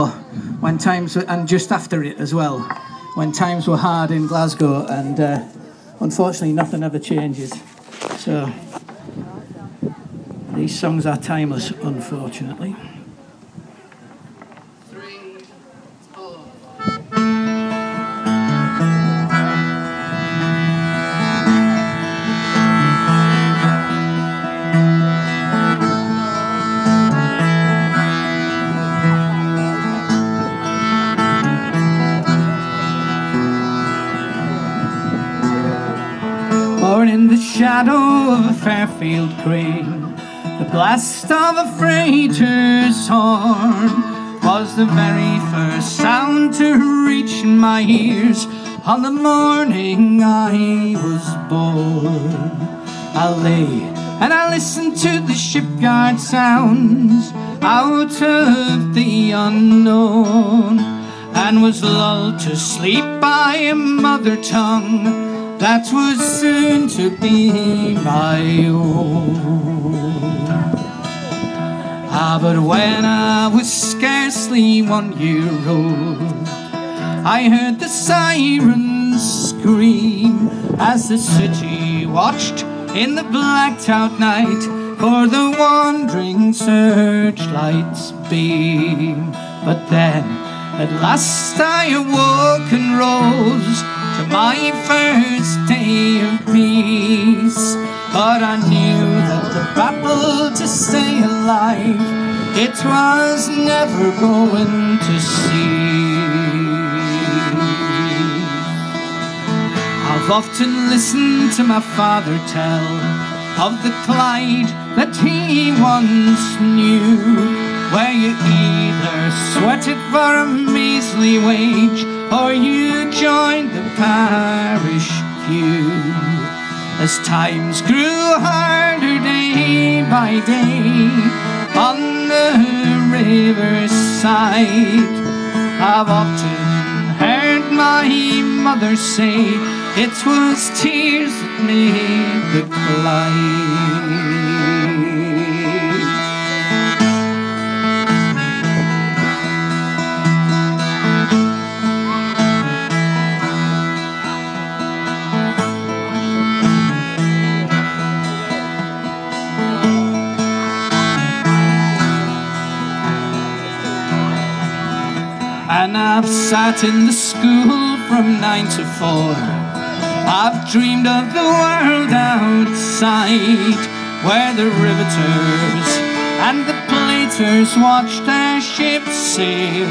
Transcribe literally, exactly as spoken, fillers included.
when times were, and just after it as well, when times were hard in Glasgow, and uh, unfortunately nothing ever changes. So these songs are timeless, unfortunately. Born in the shadow of a Fairfield crane, the blast of a freighter's horn was the very first sound to reach my ears on the morning I was born. I lay and I listened to the shipyard sounds out of the unknown, and was lulled to sleep by a mother tongue that was soon to be my own. Ah, but when I was scarcely one year old, I heard the sirens scream as the city watched in the blacked out night for the wandering searchlight's beam. But then at last I awoke and rose to my first day of peace. But I knew that the battle to stay alive, it was never going to cease. I've often listened to my father tell of the Clyde that he once knew, where you either sweated for a measly wage or you joined the parish queue. As times grew harder day by day on the riverside, I've often heard my mother say it was tears that made the Clyde. And I've sat in the school from nine to four. I've dreamed of the world outside, where the riveters and the platers watch their ships sail